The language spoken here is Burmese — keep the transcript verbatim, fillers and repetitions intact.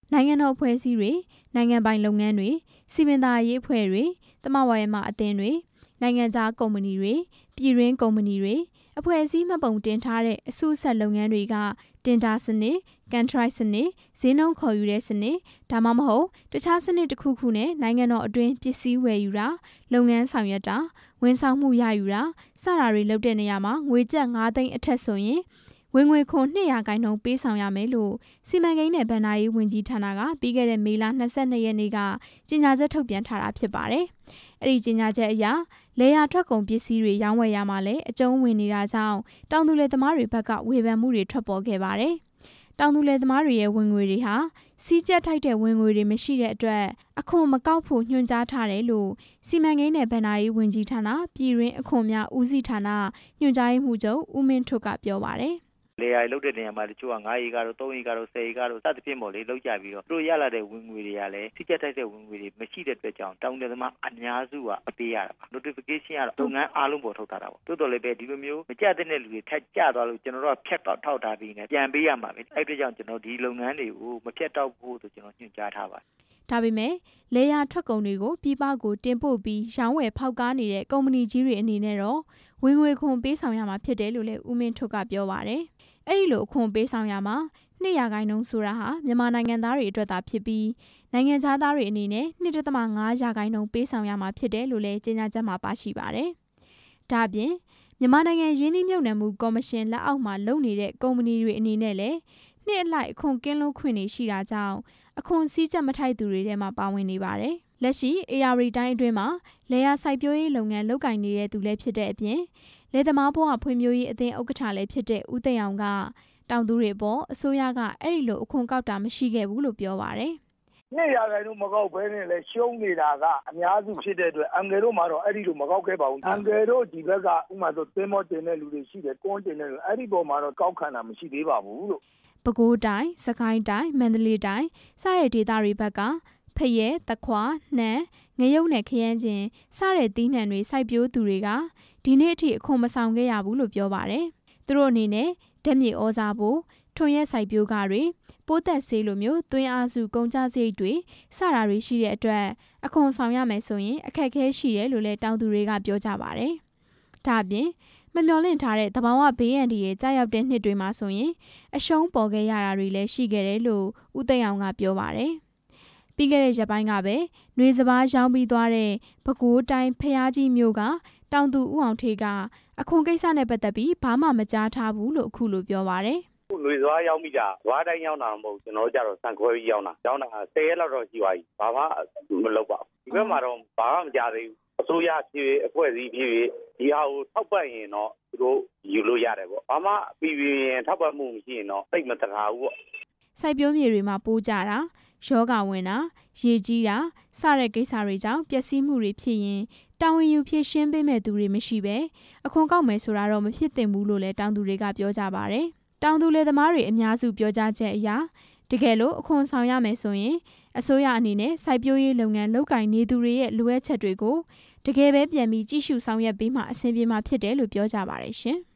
နိုင်ငံတော်အဖွဲ့အစည်းတွေနိုင်ငံပိုင်လုပ်ငန်းတွေစီမံသားရေးအဖွဲ့တွေသမဝါယမအသင်းတွေနိုင်ငံခြားကုမ္ပဏီတွေပြည်တွင်းကုမ္ပဏီတွေအဖွဲ့အစည်းမှတ်ပုံတင်ထားတဲ့အစုဆက်လုပ်ငန်းတွေကတင်ဒါစနစ်ကန်ထရိုက်စနစ်ဈေးနှုန်းခေါ်ယူတဲ့စနစ်ဒါမှမဟုတ်တခြားစနစ်တစ်ခုခုနဲ့နိုင်ငံတော်အတွင်းပစ္စည်းဝယ်ယူတာလုပ်ငန်းဆောင်ရွက်တာဝန်ဆောင်မှုရယူတာစတာတွေလုပ်တဲ့နေရာမှာငွေကျပ်ငါးသိန်းအထက်ဆိုရင်ဝင်ငွေခွန်နှစ်ရာခိုင်နှုန်းပေးဆောင်ရမယ်လို့စီမံကိန်းနဲ့ဘဏ္ဍာရေးဝန်ကြီးဌာနကပြီးခဲ့တဲ့မေလ၂၂ရက်နေ့ကကြေညာချက်ထုတ်ပြန်ထားတာဖြစ်ပါတယ်။အဲ့ဒီကြေညာချက်အရလေယာထွက်ကုန်ပစ္စည်းတွေရောင်းဝယ်ရမှာလည်းအကျုံးဝင်နေတာကြောင့်တောင်သူလယ်သမားတွေဘက်ကဝေဖန်မှုတွေထွက်ပေါ်ခဲ့ပါတယ်။တောင်သူလယ်သမားတွေရဲ့ဝင်ငွေတွေဟာစီးကျက်ထိုက်တဲ့ဝင်ငွေတွေမရှိတဲ့အတွက်အခွန်မကောက်ဖို့ညွှန်ကြားထားတယ်လို့စီမံကိန်းနဲ့ဘဏ္ဍာရေးဝန်ကြီးဌာနပြည်တွင်းအခွန်များဦးစီးဌာနညွှန်ကြားရေးမှူးချုပ်ဦးမင်းထွဋ်ကပြောပါတယ်လေယာဉ်လုပ်တဲ့နေရာမှာတချို့ကငါးရေကတော့သုံးရေကတော့ဆယ်ရေကတော့စသဖြင့်ပေါ့လေလောက်ကြပြီးတော့သူတို့ရလာတဲ့ဝင်ငွေတွေကလည်းထိကျက်ထိုက်တဲ့ဝင်ငွေတွေမရှိတဲ့အတွက်ကြောင့်တောင်တယ်သမားအများစုကအပေးရတာပါ notification ကတော့လုပ်ငန်းအားလုံးပေါ်ထုတ်ထားတာပေါ့တိုးတော်လည်းပဲဒီလိုမျိုးမကြတဲ့လူတွေထက်ကြသွားလို့ကျွန်တော်တို့ကဖြတ်တော့ထောက်ထားပြီးနေပြန်ပေးရမှာပဲအဲ့ဒီကြောင့်ကျွန်တော်ဒီလုပ်ငန်းတွေကိုမဖြတ်တော့ဘူးဆိုကျွန်တော်ညွှန်ကြားထားပါတယ်ဒါပေမဲ့လေယာထွက်ကုန်တွေကိုပြည်ပကိုတင်ပို့ပြီးရောင်းဝယ်ဖောက်ကားနေတဲ့ကုမ္ပဏီကြီးတွေအနေနဲ့တော့ဝင်ငွေခွန်ပေးဆောင်ရမှာဖြစ်တယ်လို့လည်းဦးမင်းထွဋ်ကပြောပါတယ်။အဲ့ဒီလိုအခွန်ပေးဆောင်ရမှာနှစ်ရာခိုင်နှုန်းဆိုတာဟာမြန်မာနိုင်ငံသားတွေအတွက်သာဖြစ်ပြီးနိုင်ငံခြားသားတွေအနေနဲ့နှစ်ဒသမငါးရာခိုင်နှုန်းပေးဆောင်ရမှာဖြစ်တယ်လို့လည်းကြေညာချက်မှာပါရှိပါတယ်။ဒါ့အပြင်မြန်မာနိုင်ငံရင်းနှီးမြှုပ်နှံမှုကော်မရှင်လက်အောက်မှာလုပ်နေတဲ့ကုမ္ပဏီတွေအနေနဲ့လည်းနှစ်အလိုက်အခွန်ကင်းလွတ်ခွင့်တွေရှိတာကြောင့်အခွန်စည်းကျပ်မထိုက်သူတွေထဲမှာပါဝင်နေပါတယ်။လက်ရှိအေအာရီတိုင်းအတွင်းမှာလယ်ယာစိုက်ပျိုးရေးလုပ်ငန်းလုပ်ကိုင်နေတဲ့သူလည်းဖြစ်တဲ့အပြင်လယ်သမားဘဝဖွံ့ဖြိုးရေးအသင်းဥက္ကဋ္ဌလည်းဖြစ်တဲ့ဦးသိန်းအောင်ကတောင်သူတွေပေါ်အစိုးရကအဲ့ဒီလိုအခွန်ကောက်တာမရှိခဲ့ဘူးလို့ပြောပါတယ်။နှစ်ရာခိုင်နှုန်းမကောက်ဘဲနဲ့လည်းရှုံးနေတာကအများစုဖြစ်တဲ့အတွက်အန်ကယ်တို့မှာတော့အဲ့ဒီလိုမကောက်ခဲ့ပါဘူး။အန်ကယ်တို့ဒီဘက်ကဥမာဆိုသင်းမောတင်တဲ့လူတွေရှိတယ်ကွန်းတင်တဲ့လူအဲ့ဒီပေါ်မှာတော့ကောက်ခံတာမရှိသေးပါဘူးလို့ပဲခူးတိုင်းစကိုင်းတိုင်းမန္တလေးတိုင်းစတဲ့ဒေသတွေဘက်ကဖရဲတခွာနှံငရုတ်နဲ့ခရမ်းကျင်စတဲ့သီးနှံတွေစိုက်ပျိုးသူတွေကဒီနေ့အထိအခွန်မဆောင်ခဲ့ရဘူးလို့ပြောပါတယ်။သူတို့အနေနဲ့ဓာတ်မြေဩဇာဖို့ထွန်ရက်စိုက်ပျိုးကတွေပိုးသက်ဆေးလိုမျိုးသွင်းအားစုကုန်ကျစရိတ်တွေစတာတွေရှိတဲ့အတွက်အခွန်ဆောင်ရမယ်ဆိုရင်အခက်အခဲရှိတယ်လို့လည်းတောင်သူတွေကပြောကြပါတယ်။ဒါ့အပြင်မမျှော်လင့်ထားတဲ့သဘာဝဘေးအန္တရာယ်ကြာရောက်တဲ့နှစ်တွေမှာဆိုရင်အရှုံးပေါ်ခဲ့ရတာတွေလည်းရှိခဲ့တယ်လို့ဦးသိန်းအောင်ကပြောပါတယ်။ပြီးခဲ့တဲ့ရက်ပိုင်းကပဲနှွေစပါးရောင်းပြီးသွားတဲ့ပဲခူးတိုင်းဖျားကြီးမြို့ကတောင်သူဦးအောင်ထေးကအခွန်ကိစ္စနဲ့ပတ်သက်ပြီးဘာမှမကြားထားဘူးလို့အခုလိုပြောပါတယ်။လွေသွားရောက်မိတာဇွားတိုင်းရောက်တာမဟုတ်ကျွန်တော်ကြတော့စံခွဲပြီးရောက်တာရောက်တာဆယ်ရက်လောက်တော့ရှိသွားပြီဘာမှမလုပ်ပါဘူးဒီဘက်မှာတော့ဘာမှမကြားသေးဘူးအစိုးရဖြစ်အဖွဲ့အစည်းဖြစ်ဒီဟာကိုထောက်ပံ့ရင်တော့သူတို့ယူလို့ရတယ်ပေါ့ဘာမှပြည်ပြင်းရင်ထောက်ပံ့မှုမရှိရင်တော့သိမတထားဘူးပေါ့စိုက်ပျိုးမြေတွေမှာပိုးကြတာယောဂဝင်တာရေကြီးတာစတဲ့ကိစ္စတွေကြောင့်ပျက်စီးမှုတွေဖြစ်ရင်တာဝန်ယူဖြည့်ရှင်းပေးမဲ့သူတွေမရှိပဲအခွန်ကောက်မယ်ဆိုတာတော့မဖြစ်သင့်ဘူးလို့လည်းတောင်သူတွေကပြောကြပါတယ်။တောင်သူလယ်သမားတွေအများစုပြောကြချက်အရတကယ်လို့အခွန်ဆောင်ရမယ်ဆိုရင်အစိုးရအနေနဲ့စိုက်ပျိုးရေးလုပ်ငန်းလုပ်ကိုင်နေသူတွေရဲ့လိုအပ်ချက်တွေကိုတကယ်ပဲပြန်ပြီးကြည့်ရှုဆောင်ရွက်ပေးမှအဆင်ပြေမှာဖြစ်တယ်လို့ပြောကြပါတယ်ရှင်။